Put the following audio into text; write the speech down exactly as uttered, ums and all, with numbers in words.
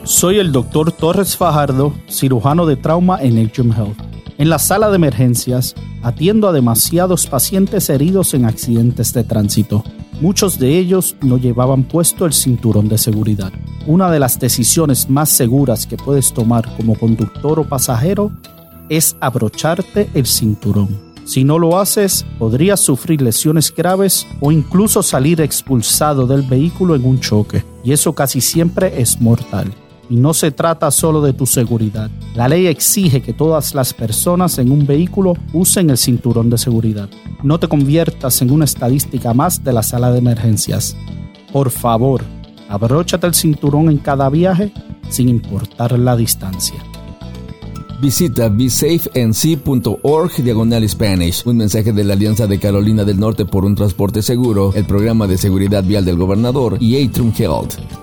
Soy el doctor Torres Fajardo, cirujano de trauma en Atrium Health. En la sala de emergencias, atiendo a demasiados pacientes heridos en accidentes de tránsito. Muchos de ellos no llevaban puesto el cinturón de seguridad. Una de las decisiones más seguras que puedes tomar como conductor o pasajero es abrocharte el cinturón. Si no lo haces, podrías sufrir lesiones graves o incluso salir expulsado del vehículo en un choque, y eso casi siempre es mortal. Y no se trata solo de tu seguridad. La ley exige que todas las personas en un vehículo usen el cinturón de seguridad. No te conviertas en una estadística más de la sala de emergencias. Por favor, abróchate el cinturón en cada viaje, sin importar la distancia. Visita be safe n c punto org diagonal Spanish. Un mensaje de la Alianza de Carolina del Norte por un transporte seguro, el programa de seguridad vial del gobernador y Atrium Health.